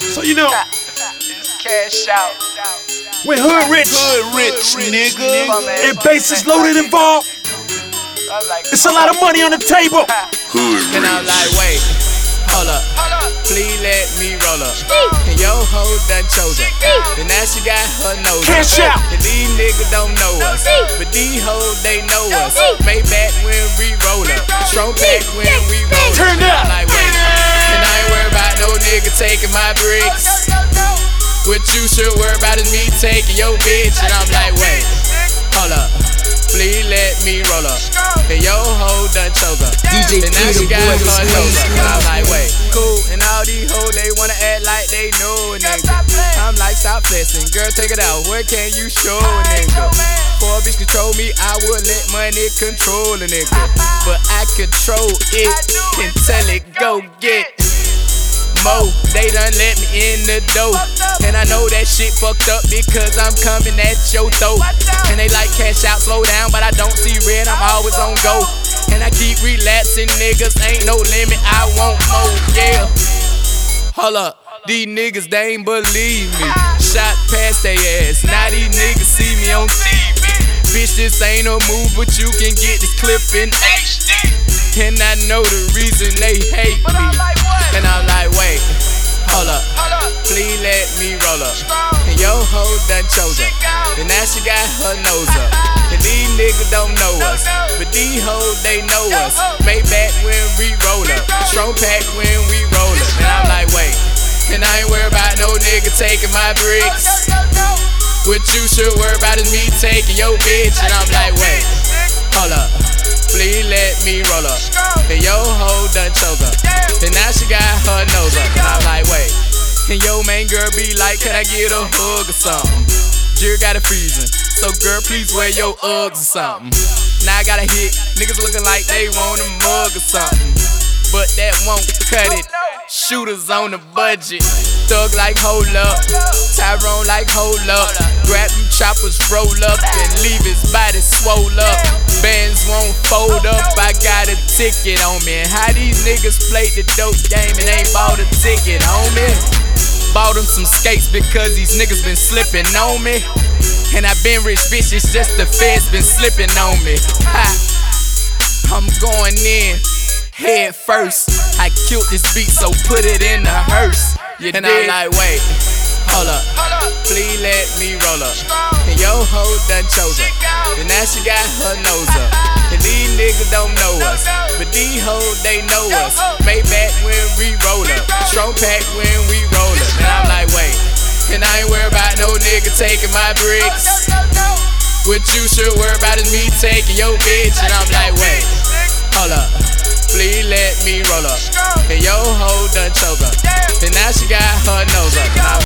So you know, It's cash out. when hood rich nigga. and bases loaded involved, I'm like, it's a lot of money on the table. And I'm like, wait, hold up, please let me roll up. And yo hoe done chose her, and now she got her nose up. Cash out. And these niggas don't know us, but these hoes they know us. Maybach when we roll up, strong pack when we roll up. Turn up. I'm like, wait, and I ain't worried about no nigga taking my bricks. What you should worry about is me taking your bitch. And I'm like, wait, hold up, please let me roll up. And yo hoe done chose her, DJ and now she got Boy, her nose up. And I'm like, wait, cool. And all these hoes, they wanna act like they know a nigga. I'm like, stop flexing, girl, take it out. Where can you show a nigga? For a bitch control me, I would let money control a nigga. But I control it until it go get mo. They done let me in the door, and I know that shit fucked up because I'm coming at your throat. And they like cash out, slow down, but I don't see red, I'm always on go. And I keep relapsing, niggas, ain't no limit, I want more, yeah. Hold up, these niggas, they ain't believe me. Shot past they ass, now these niggas see me on TV. Bitch, this ain't a move, but you can get this clip in HD. And I know the reason they hate me. And I'm like, wait, hold up, please let me roll up. And yo hoe done chose her, and now she got her nose up. And these niggas don't know us, but these hoes they know us. Maybach when we roll up, strong pack when we roll up. And I'm like, wait, and I ain't worried about no nigga taking my bricks. What you should worry about is me taking your bitch. And I'm like, wait, hold up, please let me roll up. And yo hoe done chose her, and now she got her nose up. And I'm like, wait, and yo main girl be like, can I get a hug or something? Jir got a freezing, so girl please wear your Uggs or something. Now I got a hit, niggas looking like they want a mug or something, but that won't cut it. Shooters on the budget, thug like hold up, Tyrone like hold up. Grab them choppers, roll up, and leave his body swole up. Bands won't fold up, I got a ticket on me. And how these niggas play the dope game and ain't bought a ticket on me? Bought them some skates because these niggas been slipping on me. And I been rich, bitch, it's just the feds been slipping on me. Ha. I'm going in head first. I killed this beat, so put it in the hearse. And I'm like, wait, hold up, please let me roll up. And yo hoe done chose her, and now she got her nose up. And these niggas don't know us, but these hoes they know us. Maybach when we roll up, strong pack when we roll up. And I'm like, wait, and I ain't worried about no nigga taking my bricks. What you should worry about is me taking your bitch. And I'm like, wait, hold up, please let me roll up. And yo hoe done chose her, and now she got her nose up.